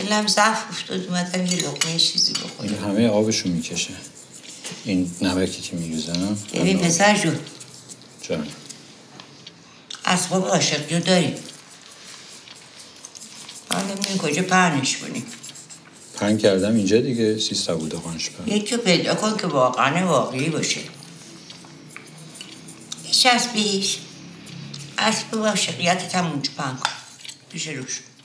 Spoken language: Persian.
دلم ضعف افتاد اومدم یه لقمه چیزی بخورم. این همه آبشو میکشه. این نمکی که میریزم. ببین پسر جون. جان. اسباب عاشقی داریم. حالا نمیدونی کجا پهنش کنیم. پهن کردم اینجا دیگه 300 بوده قانش پهن. یکی پیدا کن که واقعی باشه. چسبیش. اسباب عاشقیتت هم اونجا پهن کن. پیش روش.